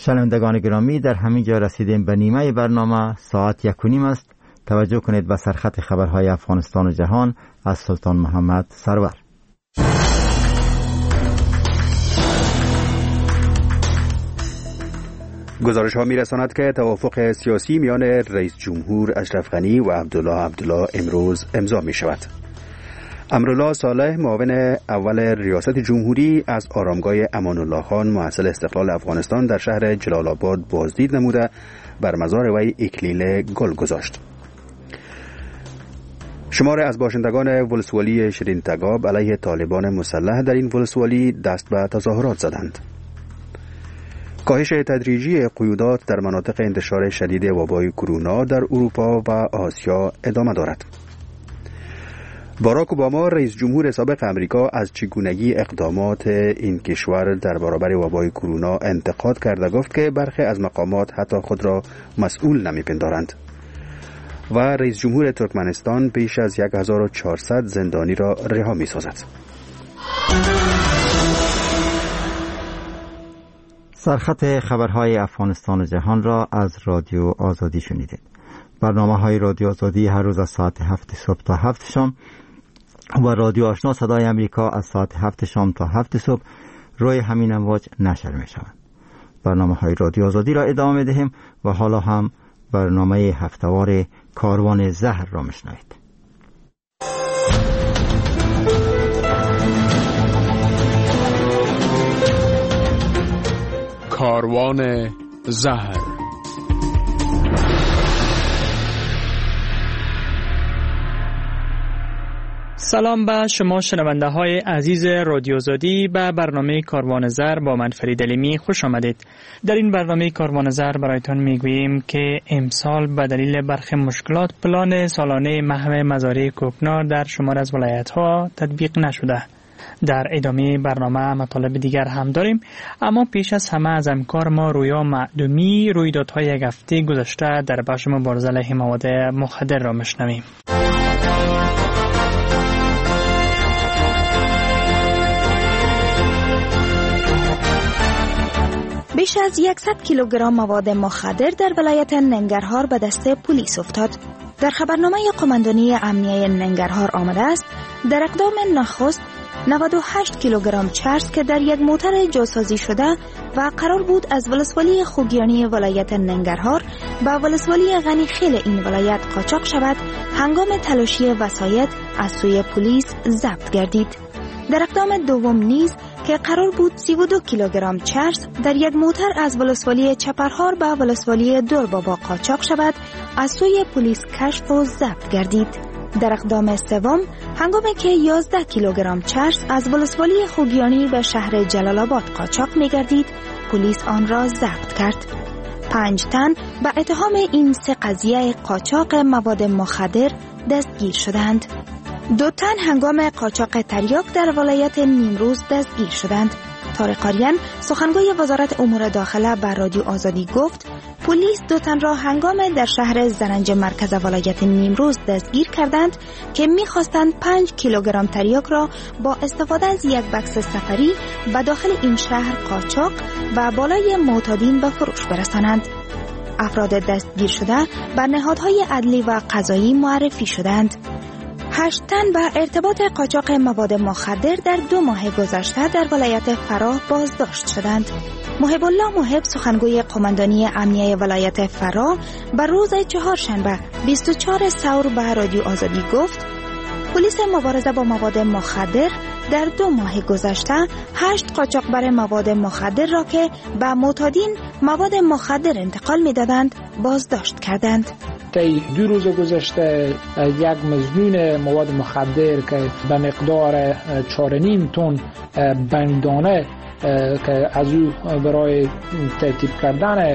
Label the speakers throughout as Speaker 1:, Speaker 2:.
Speaker 1: شنوندگان گرامی، در همین جا رسیدیم به نیمه برنامه. ساعت 1:30 است. توجه کنید به سرخط خبرهای افغانستان و جهان از سلطان محمد سرور.
Speaker 2: گزارش ها می رساند که توافق سیاسی میان رئیس جمهور اشرف غنی و عبدالله امروز امضا می شود. امرالله صالح، معاون اول ریاست جمهوری، از آرامگاه امان الله خان محصل استقلال افغانستان در شهر جلال آباد بازدید نموده بر مزار وی اکلیل گل گذاشت. شمار از باشندگان ولسوالی شیرین تگاب علیه طالبان مسلح در این ولسوالی دست به تظاهرات زدند. کاهش تدریجی قیودات در مناطق انتشار شدید وبای کرونا در اروپا و آسیا ادامه دارد. باراک اوباما، رئیس جمهور سابق امریکا، از چگونگی اقدامات این کشور در برابر وبای کرونا انتقاد کرده گفت که برخی از مقامات حتی خود را مسئول نمی‌پندارند. و رئیس جمهور ترکمنستان بیش از 1400 زندانی را رها می‌سازد.
Speaker 1: سرخط خبرهای افغانستان و جهان را از رادیو آزادی شنیدید. برنامه‌های رادیو آزادی هر روز از ساعت 7 صبح تا 7 شام و رادیو آشنا صدای امریکا از ساعت 7 شام تا 7 صبح روی همین امواج نشر می‌شوند. برنامه‌های رادیو آزادی را ادامه می‌دهیم و حالا هم برنامه هفته‌وار کاروان زهر را می‌شنوید.
Speaker 3: کاروان زهر.
Speaker 4: سلام به شما شنونده های عزیز رادیو آزادی. به برنامه کاروان زهر با من فرید علیمی خوش آمدید. در این برنامه کاروان زهر برایتان میگوییم که امسال به دلیل برخی مشکلات پلان سالانه محو مزارع کوکنار در شمار از ولایت ها تطبیق نشده. در ادامه برنامه مطالب دیگر هم داریم، اما پیش از همه از همکار ما رویا معدومی رویدادهای یک هفته گذشته در بخش مبارزه علیه مواد مخدر را میشنویم.
Speaker 5: بیش از 100 کیلوگرم مواد مخدر در ولایت ننگرهار به دست پلیس افتاد. در خبرنامه قماندانی امنیه ننگرهار آمده است در اقدام نخست 98 کیلوگرم چرس که در یک موتر جاسازی شده و قرار بود از ولسوالی خوگیانی ولایت ننگرهار به ولسوالی غنی خیل این ولایت قاچاق شود، هنگام تلاشی وسایط از سوی پلیس ضبط گردید. در اقدام دوم نیز که قرار بود 32 کیلوگرم چرس در یک موتر از ولسوالی چپرهار به ولسوالی دوربابا قاچاق شود، از سوی پلیس کشف و ضبط گردید. در اقدام سوم هنگامی که 11 کیلوگرم چرس از ولسوالی خوگیانی به شهر جلال آباد قاچاق می گردید، پلیس آن را ضبط کرد. 5 تن به اتهام این سه قضیه قاچاق مواد مخدر دستگیر شدند. 2 تن هنگام قاچاق تریاک در ولایت نیمروز دستگیر شدند. طارق آریان، سخنگوی وزارت امور داخله، بر رادیو آزادی گفت پلیس 2 تن را هنگام در شهر زرنج مرکز ولایت نیمروز دستگیر کردند که می‌خواستند 5 کیلوگرم تریاک را با استفاده از یک بکس سفری به داخل این شهر قاچاق و بالای معتادین به فروش برسانند. افراد دستگیر شده بر نهادهای عدلی و قضایی معرفی شدند. 8 تن به ارتباط قاچاق مواد مخدر در 2 ماه گذشته در ولایت فراه بازداشت شدند. محب الله محب، سخنگوی قماندانی امنیه ولایت فراه، بر روز چهارشنبه 24 ثور به رادیو آزادی گفت پلیس مبارزه با مواد مخدر در 2 ماه گذشته 8 قاچاقبر مواد مخدر را که به معتادین مواد مخدر انتقال می‌دادند بازداشت کردند.
Speaker 6: طی 2 روز گذشته یک مزنون مواد مخدر که به مقدار 4.5 تن بندانه که از او برای ترتیب کردن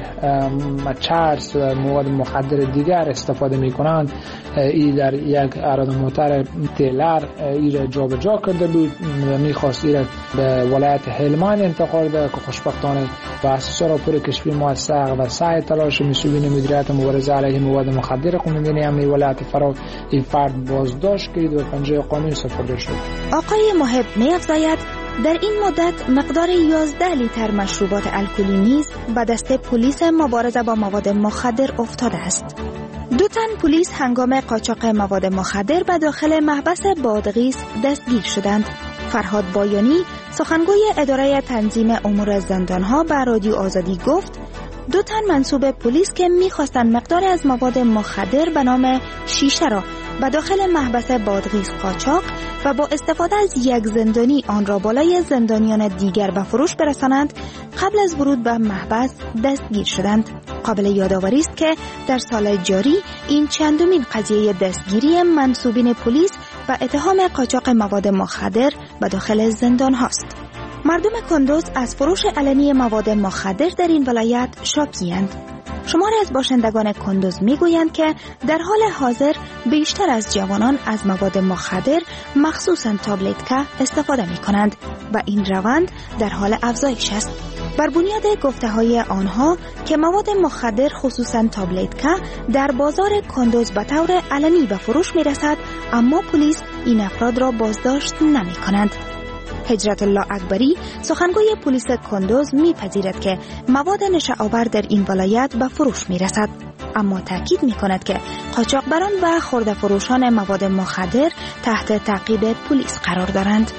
Speaker 6: چرس و مواد مخدر دیگر استفاده می کنند، ای در یک اراد موتر تیلر ای را جا به جا کرده بود و می خواست ای را به ولایت هلمند انتقال ده که خوشبختانه با اساس راپور کشفی موثق و سعی تلاش مسئولین مدیریت مبارزه علیه مواد مخدر قماندانی امنیه ولایت فراه این فرد بازداشت کرد و پنجه قانون سپرده شد.
Speaker 5: آقای محب می افزاید در این مدت مقدار 11 لیتر مشروبات الکلی نیز به دست پلیس مبارزه با مواد مخدر افتاده است. 2 تن پلیس هنگام قاچاق مواد مخدر به داخل محبس بادغیس دستگیر شدند. فرهاد بایانی سخنگوی اداره تنظیم امور زندانها به رادیو آزادی گفت 2 تن منصوب پلیس که می‌خواستند مقدار از مواد مخدر به نام شیشه را به داخل محبس بادغیس قاچاق و با استفاده از یک زندانی آن را بالای زندانیان دیگر به فروش برسانند قبل از ورود به محبس دستگیر شدند. قابل یادآوری است که در سال جاری این چندمین قضیه دستگیری منصوبین پلیس و اتهام قاچاق مواد مخدر به داخل زندان هاست. مردم کندوز از فروش علنی مواد مخدر در این ولایت شاکی‌اند. شماری از باشندگان کندوز میگویند که در حال حاضر بیشتر از جوانان از مواد مخدر مخصوصاً تابلتکا استفاده می کنند و این روند در حال افزایش است. بر بنیاد گفته‌های آنها که مواد مخدر خصوصاً تابلتکا در بازار کندوز به طور علنی به فروش می رسد، اما پلیس این افراد را بازداشت نمی کنند. هجرت الله اکبری سخنگوی پلیس کندوز میپذیرد که مواد نشه‌آور در این ولایت به فروش میرسد، اما تاکید میکند که قاچاقبران و خرده فروشان مواد مخدر تحت تعقیب پلیس قرار دارند.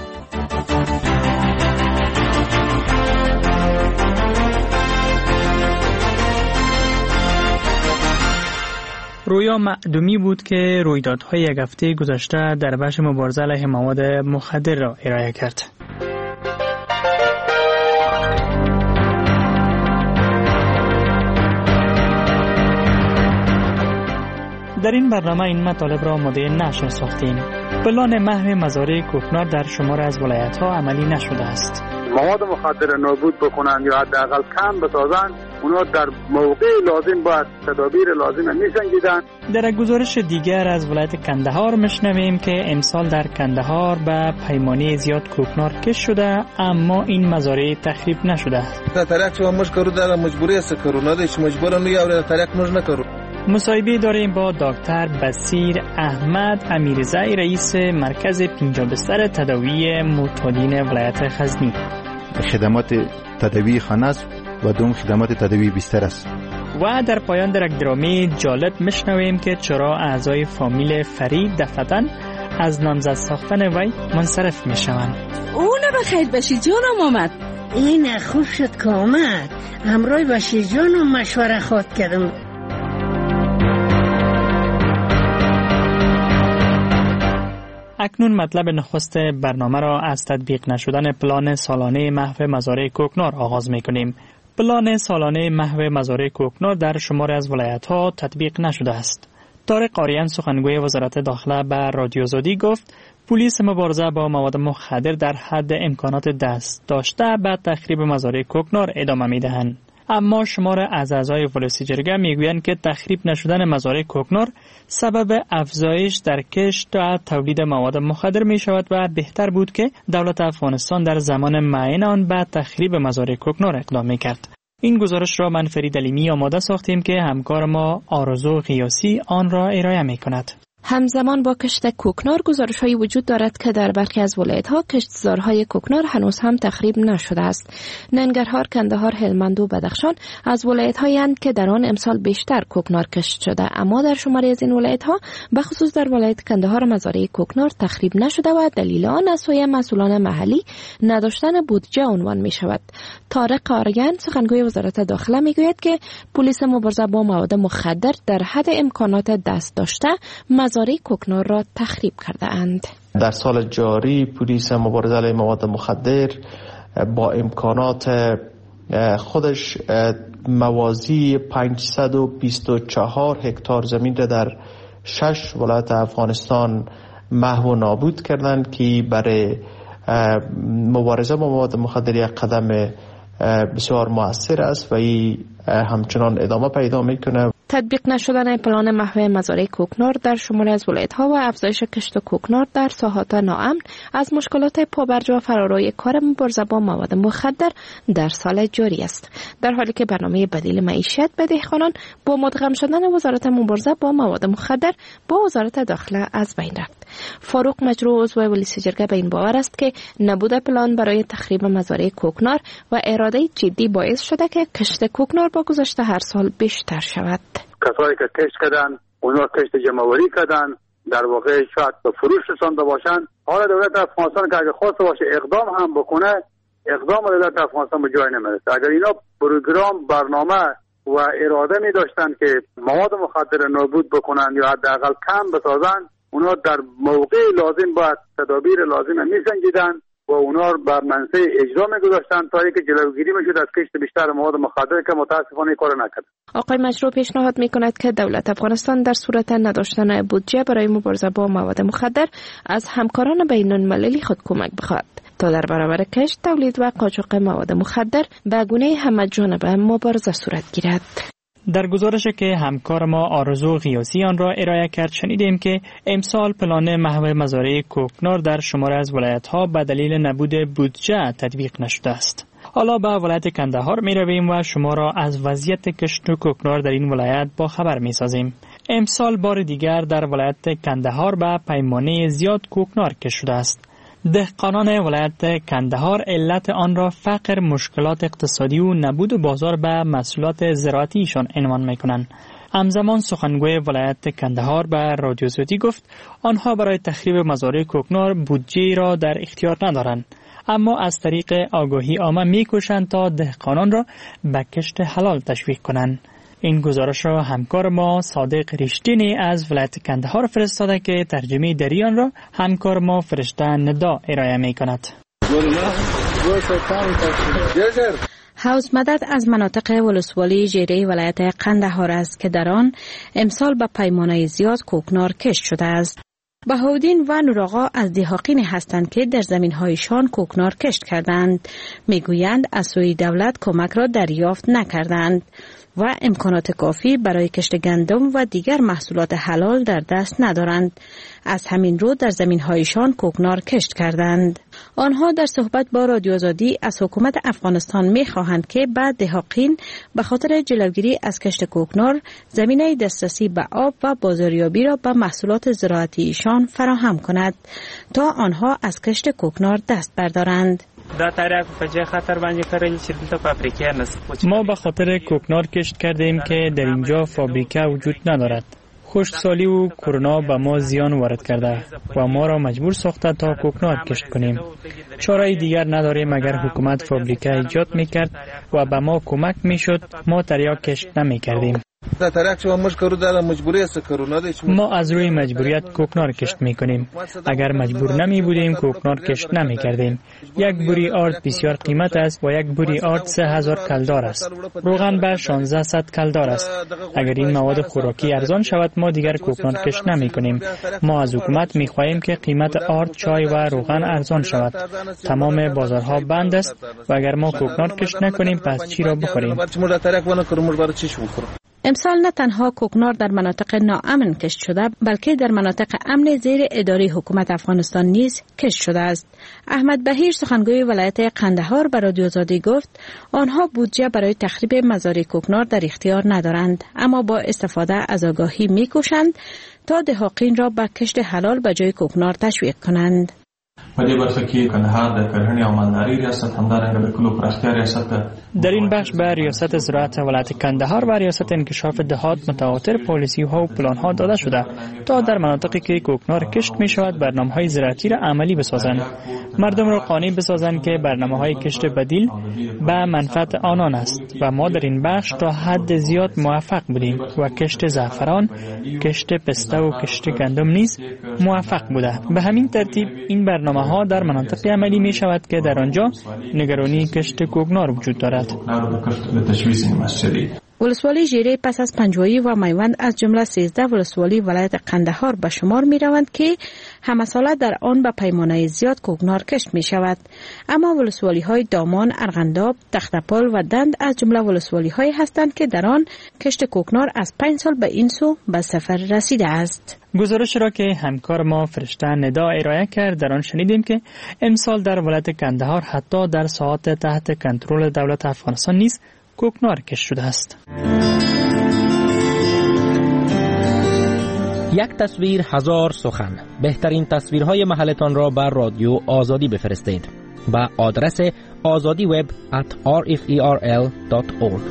Speaker 4: رویا معدومی بود که رویدادهای یک هفته گذشته در بخش مبارزه علیه مواد مخدر را ارائه کرد. در این برنامه این مطالب را آماده نشر ساختیم. پلان محو مزارع کوکنار در شمار از ولایت‌ها عملی نشده است.
Speaker 7: مواد مخدر نابود بکنند یا حداقل کم بسازند، اونا در موقع لازم باید تدابیر لازم می‌سنجیدند.
Speaker 4: در گزارش دیگر از ولایت کندهار میشنویم که امسال در کندهار به پیمانه زیاد کوکنار کش شده، اما این مزارع تخریب نشده است.
Speaker 8: طریق چه مش کارو در مجبوری است کرونا دیش مجبورن یا طریق مش نکرو.
Speaker 4: مصاحبه داریم با دکتر بصیر احمد امیرزی، رئیس مرکز 50 بستر تداوی معتادین ولایت غزنی.
Speaker 9: خدمات تداوی خانه است و دوم خدمات تداوی بستر است.
Speaker 4: و در پایان در درامه جالب میشنویم که چرا اعضای فامیل فرید دفتن از نامزد ساختن وی منصرف میشوند.
Speaker 10: اون بخیر باشی جانم آمد.
Speaker 11: این خوب شد که آمد. همراه باشی جانم مشوره خود کردم.
Speaker 4: اکنون مطلب نخست برنامه را از تطبیق نشدن پلان سالانه محو مزارع کوکنار آغاز می‌کنیم. پلان سالانه محو مزارع کوکنار در شمار از ولایت‌ها تطبیق نشده است. طارق قاریان سخنگوی وزارت داخله به رادیو آزادی گفت پلیس مبارزه با مواد مخدر در حد امکانات دست داشته به تخریب مزارع کوکنار ادامه می‌دهند. اما شمار از اعضای ولسی جرگه میگویند که تخریب نشدن مزارع کوکنار سبب افزایش در کشت و تولید مواد مخدر می شود و بهتر بود که دولت افغانستان در زمان معین آن به تخریب مزارع کوکنار اقدام می کرد. این گزارش را من فرید علیمی آماده ساختیم که همکار ما آرزو قیاسی آن را ارائه می کند.
Speaker 12: همزمان با کشت کوکنار گزارش‌هایی وجود دارد که در برخی از ولایت‌ها کشتزارهای کوکنار هنوز هم تخریب نشده است. ننگرهار، کندهار، هلمند و بدخشان از ولایت‌هایند که در آن امسال بیشتر کوکنار کشت شده، اما در شماری از این ولایت‌ها به خصوص در ولایت کندهار مزارع کوکنار تخریب نشده و دلیل آن از سوی مسئولان محلی نداشتن بودجه عنوان می‌شود. طارق قاریان سخنگوی وزارت داخله می‌گوید که پلیس مبارزه با مواد مخدر در حد امکانات دست داشته مزارع کوکنار را تخریب کرده اند.
Speaker 13: در سال جاری پلیس مبارزه علیه مواد مخدر با امکانات خودش موازی 524 هکتار زمین را در 6 ولایت افغانستان محو و نابود کردند که برای مبارزه با مواد مخدر یک قدم بسیار مؤثر است و این همچنان ادامه پیدا میکنه.
Speaker 12: تطبیق نشدن پلان محو مزارع کوکنار در شماری از ولایت‌ها و افزایش کشت کوکنار در ساحات ناامن از مشکلات پابرجا و فراروی کار مبارزه با مواد مخدر در سال جاری است، در حالی که برنامه بدیل معیشت به دهقانان با مدغم شدن وزارت مبارزه با مواد مخدر با وزارت داخله از بین رفت. فاروق مجروح عضو ولیس جرگه به این باور است که نبود پلان برای تخریب مزارع کوکنار و اراده جدی باعث شده که کشت کوکنار با گذشت هر سال بیشتر شود.
Speaker 7: کسایی که کشت کردن اونا کشت جمع‌آوری کردن، در واقع شاید به فروش رسانده باشن. حالا دولت افغانستان که اگه خواست باشه اقدام هم بکنه، اقدام دولت افغانستان به جای نمیرسه. اگر اینا پروگرام، برنامه و اراده می داشتن که مواد مخدر نابود بکنن یا حداقل کم بسازن، اونا در موقع لازم باید تدابیر لازم میسنجیدن و اونا بر منصه اجرا میگذاشتن تا اینکه جلوگیری میشد از کشت بیشتر مواد مخدر که متاسفانه کار نکرد. آقای
Speaker 12: مجروح پیشنهاد میکند که دولت افغانستان در صورت نداشتن بودجه برای مبارزه با مواد مخدر از همکاران بین المللی خود کمک بخواهد تا در برابر کشت، تولید و قاچاق مواد مخدر به گونه همه جانبه مبارزه صورت گیرد.
Speaker 4: در گزارش که همکار ما آرزو غیاثی آن را ارائه کرد شنیدیم که امسال پلان محو مزارع کوکنار در شماره از ولایت‌ها به دلیل نبود بودجه تطبیق نشده است. حالا به ولایت کندهار می رویم و شما را از وضعیت کشت کوکنار در این ولایت با خبر می سازیم. امسال بار دیگر در ولایت کندهار به پیمانه زیاد کوکنار کشت شده است. دهقانان ولایت کندهار علت آن را فقر، مشکلات اقتصادی و نبود بازار به محصولات زراعتیشان عنوان می‌کنند. همزمان سخنگوی ولایت کندهار به رادیو زودی گفت آنها برای تخریب مزارع کوکنار بودجه را در اختیار ندارند، اما از طریق آگاهی عامه می‌کوشند تا دهقانان را به کشت حلال تشویق کنند. این گزارش را همکار ما صادق ریشتینی از ولایت کندهار فرستاده که ترجمه دریان را همکار ما فرشته ندا ارائه می کند.
Speaker 5: حوض مدد از مناطق ولسوالی جیره ولایت قندهار است که در آن امسال به پیمانه زیاد کوکنار کشت شده است. بهاءالدین و نوراغا از دهاقین هستند که در زمین‌هایشان کوکنار کشت کردند. میگویند از سوی دولت کمک را دریافت نکردند و امکانات کافی برای کشت گندم و دیگر محصولات حلال در دست ندارند. از همین رو در زمین‌هایشان کوکنار کشت کردند. آنها در صحبت با رادیو آزادی از حکومت افغانستان می‌خواهند که بعد دهاقین به خاطر جلوگیری از کشت کوکنار زمینه دسترسی به آب و بازاریابی را به محصولات زراعتیشان فراهم کند تا آنها از کشت کوکنار دست بردارند.
Speaker 4: ما به خاطر کوکنار کشت کردیم که در اینجا فابریکه وجود ندارد. خشکسالی و کرونا به ما زیان وارد کرده و ما را مجبور ساخته تا کوکنار کشت کنیم. چاره دیگر نداریم. اگر حکومت فابریکه ایجاد میکرد و به ما کمک میشد، ما تریاک کشت نمیکردیم. ما از روی مجبوریت کوکنار کشت میکنیم. اگر مجبور نمی بودیم کوکنار کشت نمی کردیم. یک بوری آرد بسیار قیمت است و یک بوری آرد 3000 کلدار است. روغن به 1600 کلدار است. اگر این مواد خوراکی ارزان شود ما دیگر کوکنار کشت نمی کنیم. ما از حکومت می خواهیم که قیمت آرد، چای و روغن ارزان شود. تمام بازارها بند است و اگر ما کوکنار کشت نکنیم پس چی را بخوریم؟
Speaker 5: امسال نه تنها کوکنار در مناطق ناامن کشت شده بلکه در مناطق امن زیر اداره حکومت افغانستان نیز کشت شده است. احمد بهیر سخنگوی ولایت قندهار به رادیو آزادی گفت آنها بودجه برای تخریب مزارع کوکنار در اختیار ندارند، اما با استفاده از آگاهی می‌کوشند تا دهاقین را به کشت حلال به جای کوکنار تشویق کنند.
Speaker 4: در این بخش به ریاست زراعت ولایت کندهار و ریاست انکشاف دهات متواتر پالیسی ها و پلان ها داده شده تا در مناطقی که کوکنار کشت می شود برنامه های زراعتی را عملی بسازند. مردم را قانع بسازند که برنامه های کشت بدیل به منفعت آنان است و ما در این بخش تا حد زیاد موفق بودیم و کشت زعفران، کشت پسته و کشت گندم نیز موفق بوده. به همین ترتیب این برنامه ها در مناطق عملی می شود که در آنجا نگرانی کشت کوکنار وجود دارد.
Speaker 10: ولسوالی ژیره پس از پنجوایی و میوند از جمله 13 ولسوالی ولایت قندهار به شمار می روند که همه ساله در آن به پیمانه زیاد کوکنار کشت می شود. اما ولسوالی های دامان، ارغنداب، تختپال و دند از جمله ولسوالی های هستند که در آن کشت کوکنار از 5 سال به این سو به صفر رسیده است.
Speaker 4: گزارش را که همکار ما فرشته ندا ارائه کرد در آن شنیدیم که امسال در ولایت قندهار حتی در ساحات تحت کنترل دولت افغانستان نیز کوکنار کشت شده است.
Speaker 14: یک تصویر هزار سخن. بهترین تصویرهای محلتان را بر رادیو آزادی بفرستید به آدرس azadiweb@rferl.org.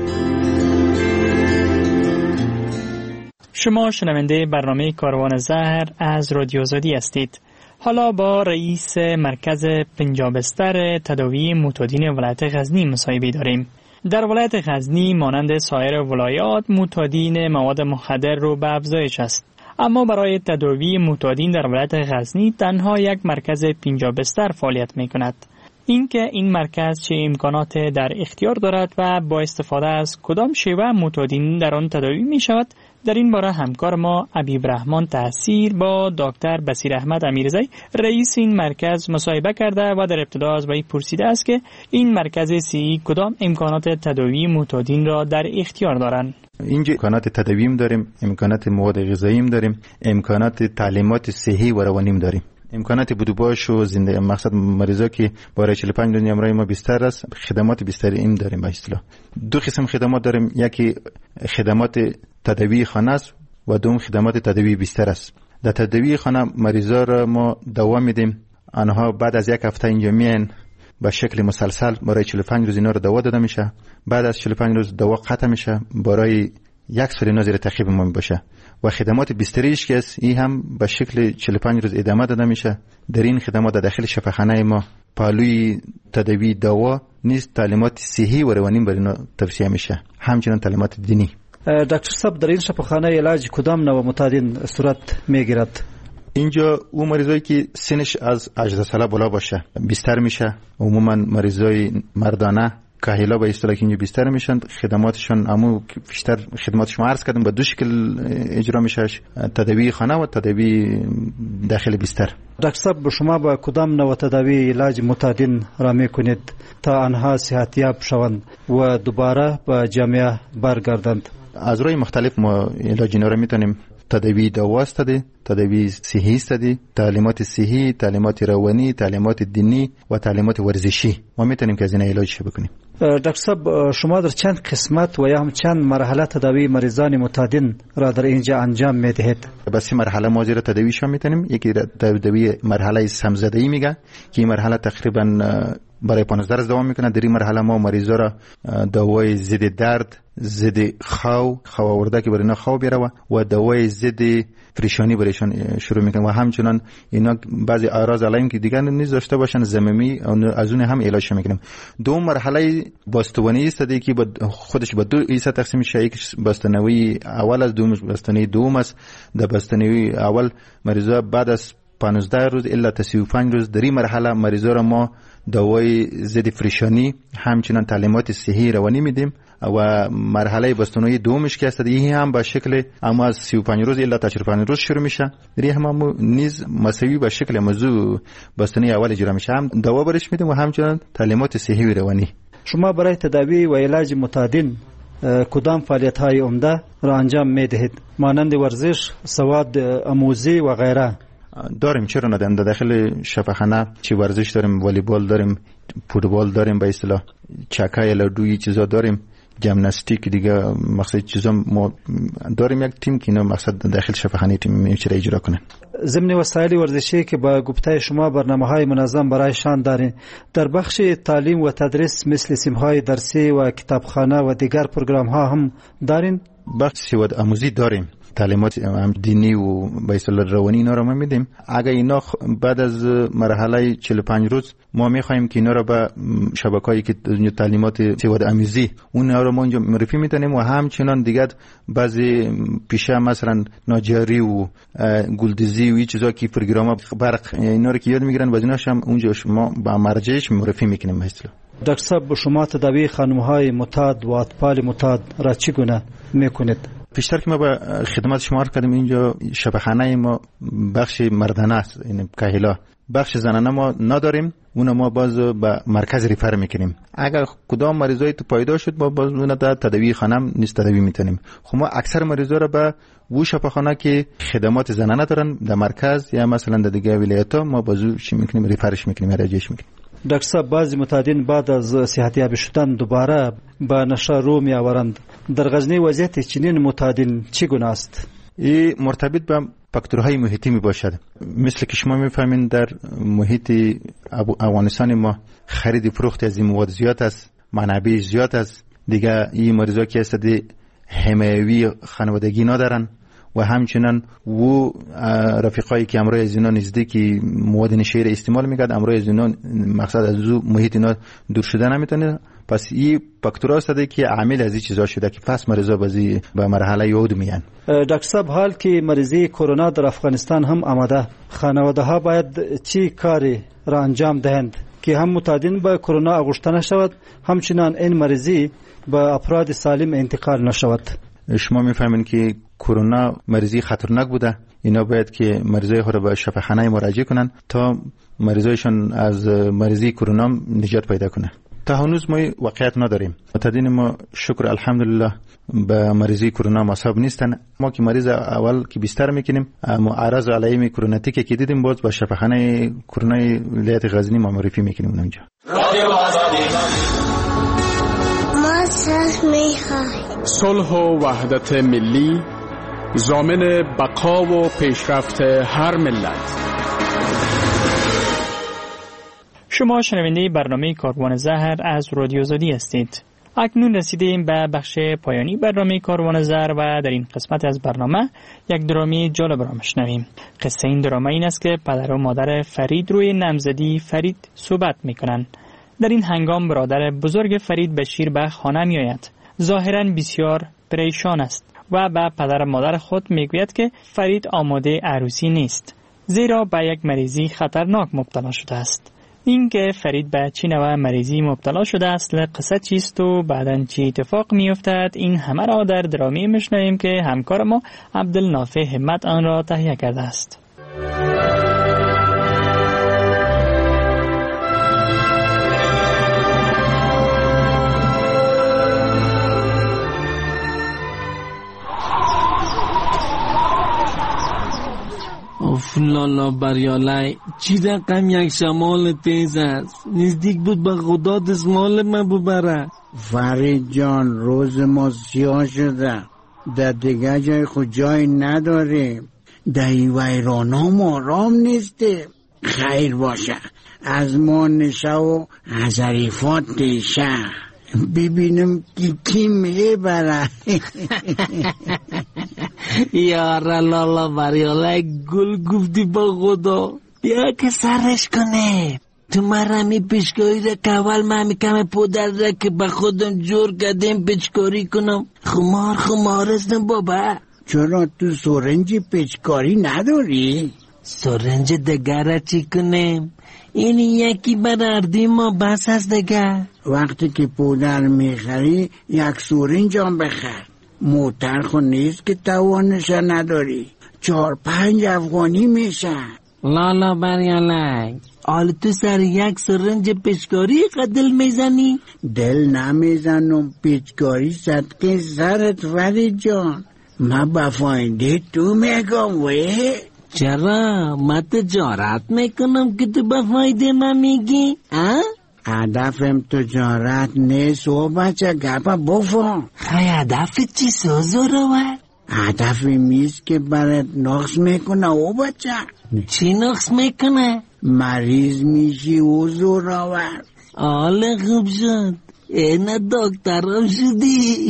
Speaker 4: شما شنونده برنامه کاروان زهر از رادیو آزادی هستید. حالا با رئیس مرکز پنجابستر تداوی معتادین ولایت غزنی مصاحبه داریم. در ولایت غزنی مانند سایر ولایات معتادین مواد مخدر رو به افزایش است. اما برای تداوی معتادین در ولایت غزنی تنها یک مرکز پنجابستر فعالیت می کند. اینکه این مرکز چه امکانات در اختیار دارد و با استفاده از کدام شیوه معتادین در آن تداوی می شود، در این باره همکار ما حبیب رحمان تحصیل با دکتر بصیر احمد امیرزی رئیس این مرکز مصاحبه کرده و در ابتدا از وی پرسیده است که این مرکز صحی کدام امکانات تداوی معتادین را در اختیار دارند.
Speaker 9: اینجا امکانات تداویم داریم، امکانات مواد غذاییم داریم، امکانات تعلیمات صحی و روانیم داریم. امکانات بودوباش و زنده مقصد مریضا که برای 45 دنیا امرای ما بیشتر است، خدمات بیشتری این داریم. به اصطلاح دو قسم خدمات داریم، یکی خدمات تداوی خانه است و دوم خدمات تداوی بیشتر است. در تداوی خانه مریضا را ما دوا میدیم، آنها بعد از یک هفته اینجا میان به شکل مسلسل برای 45 روز اینا رو دوا داده میشه. بعد از 45 روز دوا قطع میشه، برای یک سال اینا زیر تعقیب ما باشه. و خدمات بستریش که است این هم به شکل 45 روز ادامه داده میشه. در این خدمات داخل شفاخانه ما پالوی تداوی دوا نیست، تعلیمات صحی و روانی برای اینا توصیه میشه، همچنین تعلیمات دینی.
Speaker 15: دکتر صاحب در این شفاخانه علاج کدام نوع معتادین صورت میگیرد؟
Speaker 9: اینجا او مریضایی که سنش از 18 ساله بالا باشه بیشتر میشه. عموما مریضای مردانه کاهلا به اصطلاح اینجا بیشتر میشن. خدماتشون عمو بیشتر خدماتشون عرض کردم به دو شکل اجرا میشه، تداوی خانه و تداوی داخل بیستر.
Speaker 15: دکتر صاحب شما با کدام نوع تداوی علاج معتادین را میکنید تا آنها صحتیاب شوند و دوباره به جامعه برگردند؟
Speaker 9: از روی مختلف ما علاج اینا را میتونیم تداوی دوا است، تداوی صحی است، تعلیمات صحی، تعلیمات روانی، تعلیمات دینی و تعلیمات ورزشی ما میتونیم که از این علاج بکنیم.
Speaker 15: دکتر صاحب شما در چند قسمت و یا هم چند مرحله تداوی مریضان معتادین را در اینجا انجام میدهید؟
Speaker 9: بس مرحله ما زیر تداویشون میتونیم. یکی تداوی مرحله سمزدهی میگه که این مرحله تقریبا برای 15 روز دوام میکنه. در این مرحله ما مریضا را دوای ضد درد، ضد خو آورده که برای اینا خو بیاره و دوای ضد پریشانی برایشان شروع میکنه و همچنان اینا بعضی اعراض علائم که دیگه نیز داشته باشن زممی از اون هم علاج میکنیم. دوم مرحله باستوانی است که خودش به دو حصه تقسیم میشه. یک باستانوی اول از دوم باستانی دوم است. در باستانوی اول مریضا بعد از 15 روز الا تا 35 روز در این مرحله مریضا را ما دوای ضد پریشانی همچنان تعلیمات صحی روانی میدیم و مرحله باستانوی دومش که است این هم به شکل اما از 35 روز الا تا 45 روز شروع میشه. در این هم نیز مساوی به شکل موضوع باستانی اول اجرا میشه، هم دوا برش میدیم و همچنان تعلیمات صحی و روانی.
Speaker 15: شما برای تداوی و علاج معتادین کدام فعالیت های عمده را انجام میدهید مانند ورزش، سواد آموزی و غیره؟
Speaker 9: داریم، چرا نداریم. در داخل شفاخانه چی ورزش داریم، والیبال داریم، فوتبال داریم، به اصطلاح چکای لدوی چیزا داریم، ژیمناستیک دیگه مقصد چیزا ما داریم. یک تیم که اینا مقصد داخل شفاخانه تیم میشه اجرا کنه.
Speaker 15: ضمن وسایل ورزشی که با گفته شما برنامه‌های منظم برایشان دارین، در بخش تعلیم و تدریس مثل سیم‌های درسی و کتابخانه و دیگر پروگرام‌ها هم دارین؟
Speaker 9: بخش سواد آموزی داریم تعلیمات دینی و به اصطلاح روانی اینا رو ما میدیم. اگه اینا بعد از مرحله 45 روز ما میخوایم که اینا رو به شبکه‌ای که تعلیمات سواد آموزی اون رو ما اینجا معرفی میکنیم و همچنان دیگه بعضی پیشه مثلا ناجاری و گلدزی و این چیزا که پروگرام برق اینا رو که یاد میگیرن وزیناش هم اونجا ما با مرجعش معرفی میکنیم. مثلا
Speaker 15: دکتر صاحب شما تداوی خانم‌های معتاد و اطفال معتاد را چگونه میکنید؟
Speaker 9: پیشتر که ما به خدمت شما کردیم اینجا شبخانه ما بخش مردانه است، این کاهلا، بخش زنانه ما نداریم، اون ما باز به مرکز ریفر میکنیم. اگر کدام مریضای تو پیدا شد ما باز اون در تداوی خانم نیست تداوی میتونیم. خب ما اکثر مریضا رو به و شفاخانه که خدمات زنانه دارن در مرکز یا مثلا در دیگه ولایت‌ها ما بازو چی میکنیم، ریفرش میکنیم، راجعش میکنیم.
Speaker 15: دکتر صاحب بعضی معتادین بعد از صحتیابی شدن دوباره به نشه رو میآورند. در غزنی وضعیت چنین معتادین چگونه است؟
Speaker 9: این مرتبط به فاکتورهای محیطی می باشد. مثل که شما میفهمین در محیط افغانستان ما خرید فروخت از این مواد زیاد است، منابع زیاد است. دیگه این مریضا که هست حمایوی خانوادگی ندارن و همچنان و رفیقایی که امروز از اینا نزدیکی مواد نشیر استعمال میکرد، امروز از اینا مقصد از محیط اینا دور شده نمیتونه. پس این فاکتورها است که عامل از این چیزا شده که پس مریضا به مرحله یود میان.
Speaker 15: دکتر صاحب حال که مریضی کرونا در افغانستان هم آمده، خانواده ها باید چی کاری را انجام دهند که هم معتادین به کرونا آغشته نشود، همچنان این مریضی به افراد سالم انتقال نشود؟
Speaker 9: شما میفهمین که کرونا مریضی خطرناک بوده، اینا باید که مریضای خود به شفاخانه مراجعه کنن تا مریضایشون از مریضی کرونا نجات پیدا کنه. تا هنوز ما واقعیت نداریم. معتادین ما شکر الحمدلله به مریضی کرونا مصاب نیستن. ما که مریض اول که بیشتر میکنیم اعراض و علائم کروناتیک که دیدیم باز با شفاخانه کرونا ولایت غزنی ما معرفی میکنیم اونجا.
Speaker 3: ما صلح و وحدت ملی ضامن بقا و پیشرفت هر ملت.
Speaker 4: شما شنونده برنامه کاروان زهر از رادیو آزادی هستید. اکنون رسیدیم به بخش پایانی برنامه کاروان زهر و در این قسمت از برنامه یک درامی جالب را میشنویم. قصه این دراما این است که پدر و مادر فرید روی نامزدی فرید صحبت میکنند. در این هنگام برادر بزرگ فرید بشیر به خانه می آید. ظاهراً بسیار پریشان است و به پدر و مادر خود میگوید که فرید آماده عروسی نیست، زیرا به یک مریضی خطرناک مبتلا شده است. این که فرید به چه نوع مریضی مبتلا شده است، قصه چیست و بعداً چه اتفاق میافتد، این همه را در درامی میشنویم که همکار ما عبدالنافع همت آن را تهیه کرده است.
Speaker 16: لالا بریالای چی رقم یک شمال تیز است، نزدیک بود به خدا دستمال من ببره.
Speaker 17: فرید جان روز ما سیاه شده، در دیگه جای خود جای نداریم، در این ویرانا ما آرام نیستیم. خیر باشه از ما نشه و از عریفات دیشه ببینم کی میبره.
Speaker 16: یاره لالا بریاله گل گفتی با خدا، بیا که سرش کنه. تو مرمی پیشکاری را که اول من میکم پودر را که به خودم جور کردیم پیچکاری کنم. خمار استم بابا.
Speaker 17: چرا تو سرنج پیچکاری نداری؟
Speaker 16: سرنج دگر چی کنیم؟ این یکی براردی ما بس از دگر.
Speaker 17: وقتی که پودر میخری یک سرنج هم بخر. موتر خو نیست که توانش نداری، 4-5 افغانی میشه.
Speaker 16: لالا بریالک حال تو سر یک سرنج پیچکاری قدل میزنی؟
Speaker 17: دل نمیزنم، پیچکاری صدقه سرت فرید جان. من با فایده تو میگم وی.
Speaker 16: چرا؟ من تجارت میکنم که تو با فایده من میگی؟
Speaker 17: هدفم تجارت نیست و بچه گپا بفهم.
Speaker 16: خیلی هدفت چی سوزورور؟
Speaker 17: هدفی میست که برات نقص میکنه و بچه.
Speaker 16: چی نقص میکنه؟
Speaker 17: مریض میشی و زورور.
Speaker 16: حال خوب شد، اینه دکترم شدی.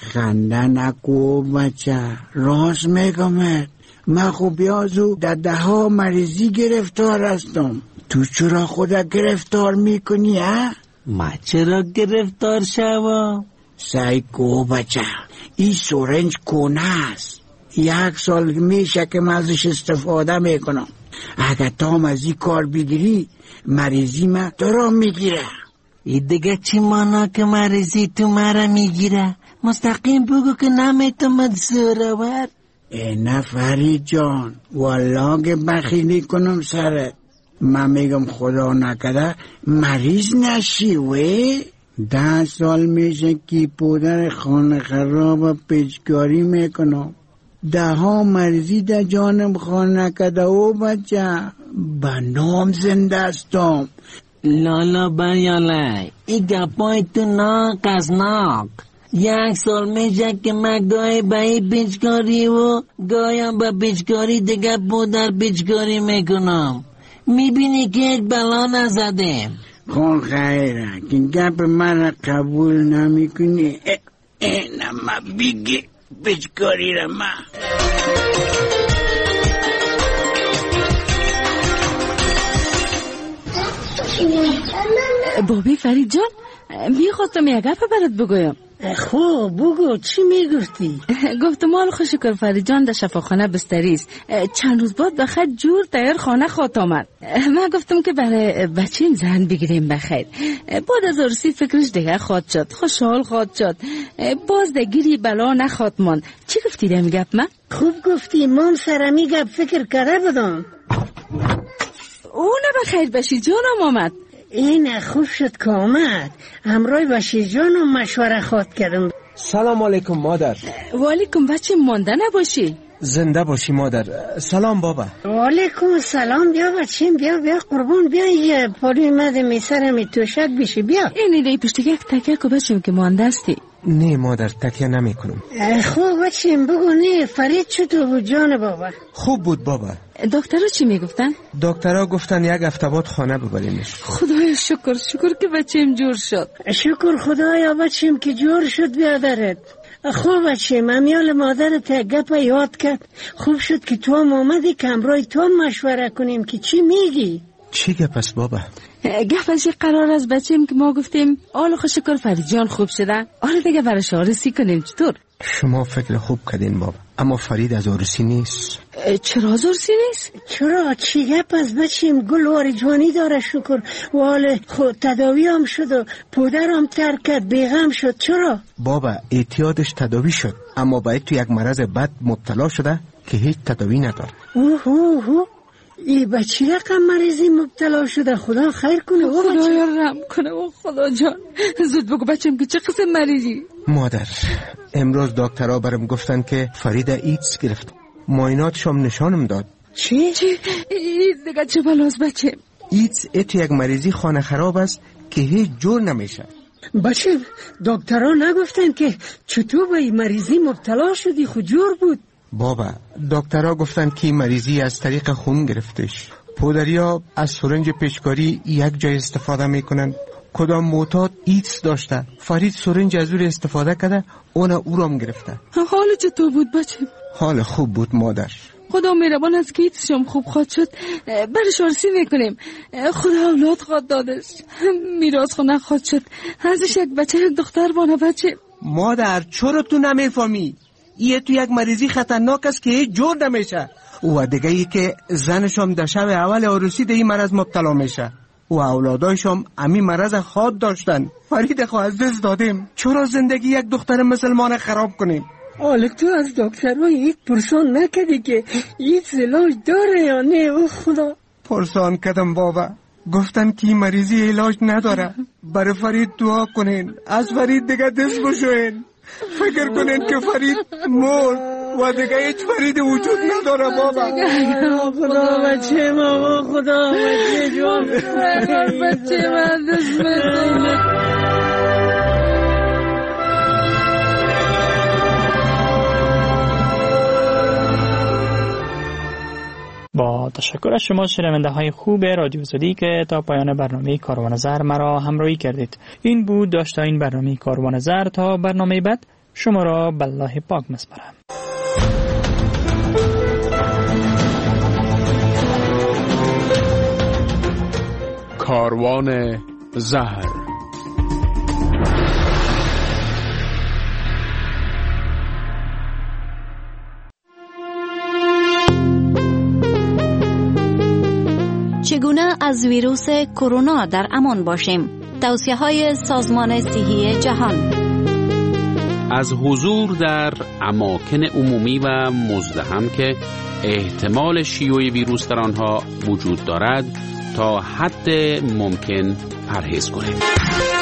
Speaker 17: خنده نکو بچه، راست میگمت. من خوب بیازو در 10 مریضی گرفتار هستم. تو چرا خودت گرفتار میکنی ها؟
Speaker 16: ما چرا گرفتار شوم؟
Speaker 17: سعی کو بچه، این سرنج کنه است. 1 سال میشه که من ازش استفاده میکنم. اگر تام از این کار بگیری مریضی من تو را میگیره.
Speaker 16: این دیگه چی مانا که مریضی تو مرا میگیره؟ مستقیم بگو که نمیتونم زورور.
Speaker 17: نه فرید جان، والله که بخیلی کنم سرت. من میگم خدا نکده مریض نشی وی. 10 سال میشه که پدر خانه خراب پیچکاری میکنم. 10 مریضی در جانم خانه نکده او بچه. به نام زنده استم.
Speaker 16: لالا بریاله، این گپای تو ناقصناک. 1 سال میشه که من گاهی به این پیچکاری و گاهی به پیچکاری دیگه پدر پیچکاری میکنم. میبینی که یک بلا نزدیم.
Speaker 17: خون خیره که گپ من قبول نمیکنی. نما بگی پیچکاری را من.
Speaker 18: بابی فرید جان، میخواستم یک گپ برات بگویم.
Speaker 11: خوب بگو، چی میگفتی؟
Speaker 18: گفتم حال خوشکر فرید جان در شفاخانه بستریست. چند روز بعد بخیر جور تایر خانه خواهد آمد. من گفتم که برای بچیم زن بگیریم بخیر. بعد از عروسی فکرش دیگه خواهد شد، خوشحال خواهد شد، باز دگیری بلا نخواهد ماند. چی گفتی دم گپ من؟
Speaker 11: خوب گفتی، مام سرمی گپ فکر کرده بدم.
Speaker 18: او نه بخیر بشی جانم آمد.
Speaker 11: این خوب شد که آمد. همراه باشی جانم مشوره خواهد کردم.
Speaker 19: سلام علیکم مادر.
Speaker 18: و علیکم بچه، مانده نباشی.
Speaker 19: زنده باشی مادر. سلام بابا.
Speaker 11: و علیکم سلام. بیا بچیم، بیا قربان، بیا یه پالی مده میسرمی توشک بشی. بیا
Speaker 18: اینی دی پشت یک تکیه که بچیم که مانده استی.
Speaker 19: نه مادر، تکیه نمی کنم.
Speaker 11: خوب بچیم بگو. نه فرید چطور بود جان بابا؟
Speaker 19: خوب بود بابا.
Speaker 18: دکترها چی میگفتن؟
Speaker 19: دکترها گفتن 1 هفته بعد خانه ببریمش.
Speaker 18: خدایا شکر که بچیم جور شد.
Speaker 11: شکر خدایا بچیم که جور شد بیادرت. خوب بچیم، امیال مادرت گپ یاد کرد. خوب شد که تو هم آمدی که همراه تو مشوره کنیم که چی میگی.
Speaker 19: چی گپ است بابا؟
Speaker 18: گپ از یک قرار از بچیم که ما گفتیم آل شکر فرید جان خوب شده، آره دیگه برش عروسی کنیم. چطور؟
Speaker 19: شما فکر خوب کردین بابا، اما فرید از عروسی نیست.
Speaker 18: چرا از عروسی نیست؟
Speaker 11: چرا؟ چی گپ از بچیم؟ گل جوانی داره شکر و حال خود تداوی هم شد و پدرم ترک کرد، بیغم شد. چرا؟
Speaker 19: بابا اعتیادش تداوی شد، اما باید تو یک مرض بد مبتلا شده که هیچ تداوی نداره.
Speaker 11: ای بچی رقم مریضی مبتلا شده. خدا خیر کنه.
Speaker 18: خدایا رحم کنه. خدا جان زود بگو بچم که چه قسم مریضی؟
Speaker 19: مادر، امروز دکترها برام گفتن که فرید ایدز گرفت. معایناتش هم نشانم داد.
Speaker 11: چی؟
Speaker 18: ایدز دیگه چه بلاست بچه؟
Speaker 19: ایدز یک مریضی خانه خراب است که هیچ جور نمیشه.
Speaker 11: بچه دکترها نگفتن که چطور به این مریضی مبتلا شدی؟ خود جور بود.
Speaker 19: بابا دکترها گفتن که مریضی از طریق خون گرفتش. پدریا از سرنج پیچکاری یک جای استفاده میکنن. کدام معتاد ایدز داشته، فرید سرنج از او استفاده کرده، او رام گرفته.
Speaker 18: حال چطور بود بچه؟
Speaker 19: حال خوب بود مادر.
Speaker 18: خدا مهربان است که ایدز شما خوب خواهد شد. برش عروسی میکنیم. خدا اولاد خواهد دادش، میراث خود نخواهد شد، ازش یک بچه دختر بانه. بچه
Speaker 19: مادر چرا تو نمیفهمی؟ این تو یک مریضی خطرناک است که هیچ جور نمیشه. و دیگه ای که زنشم در شب اول عروسی در این مرض مبتلا میشه و اولادایشم همین مرض خود داشتن. فرید خو از دست دادیم. چرا زندگی یک دختر مسلمان خراب کنیم؟
Speaker 11: حالا تو از دکترهای ایت پرسان نکردی که ایت علاج داره یا نه؟ او خدا.
Speaker 19: پرسان کردم بابا، گفتن که این مریضی علاج نداره. برای فرید دعا کنین، از فرید دیگه دست بشوین. فکر کنین که فرید مرد و دیگه هیچ فرید وجود نداره بابا.
Speaker 11: خدا بچه ما، خدا بچه جان،
Speaker 18: بچه من دست بزن.
Speaker 4: با تشکر از شما شنونده های خوب رادیو آزادی که تا پایان برنامه کاروان زر مرا همراهی کردید. این بود داشته این برنامه کاروان زر. تا برنامه بعد شما را به الله پاک می‌سپارم.
Speaker 3: کاروان زهر.
Speaker 20: چگونه از ویروس کرونا در امان باشیم؟ توصیه‌های سازمان صحی جهان.
Speaker 21: از حضور در اماکن عمومی و مزدحم که احتمال شیوع ویروس در آنها وجود دارد تا حد ممکن پرهیز کنید.